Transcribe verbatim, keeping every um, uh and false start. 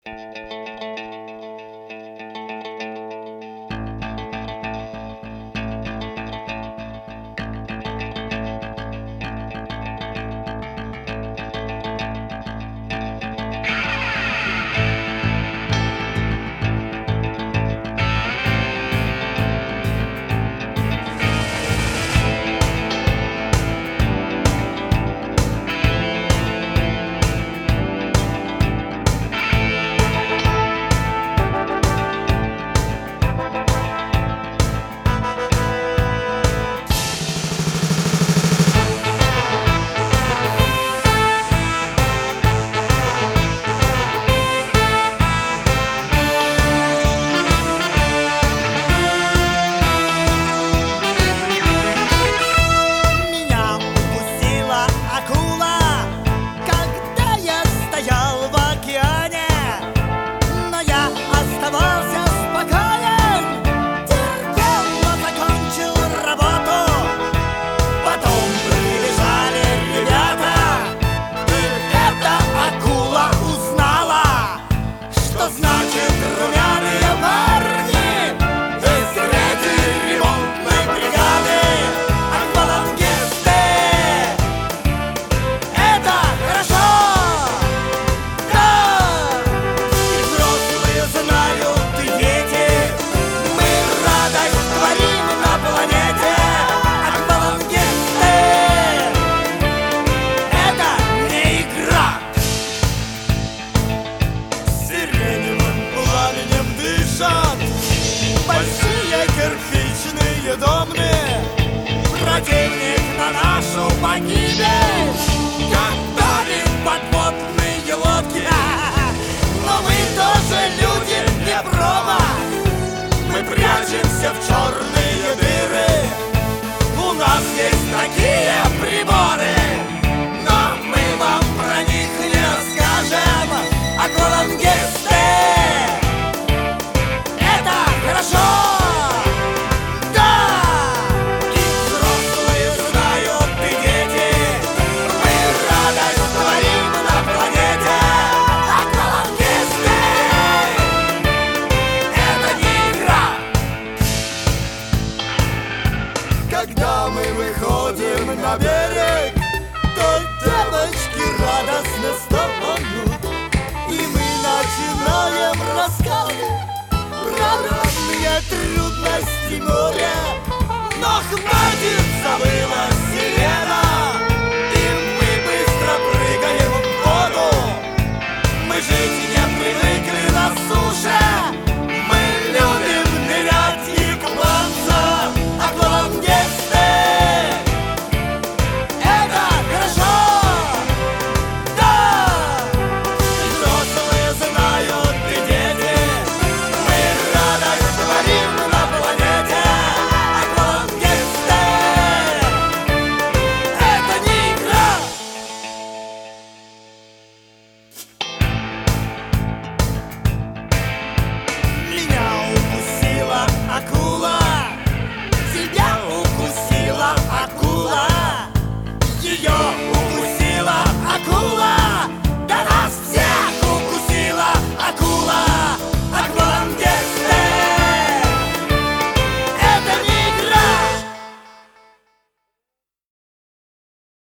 Большие кирпичные дома, противник на нашу погибель готовит подводные лодки. Но мы тоже люди, не проба. Мы прячемся в черные дыры. У нас есть такие приборы, но мы вам про них не расскажем. Аквалангисты — это хорошо. Когда мы выходим на берег, то девочки радостно стонут, и мы начинаем рассказывать про разные трудности моря. Но хватит, забыла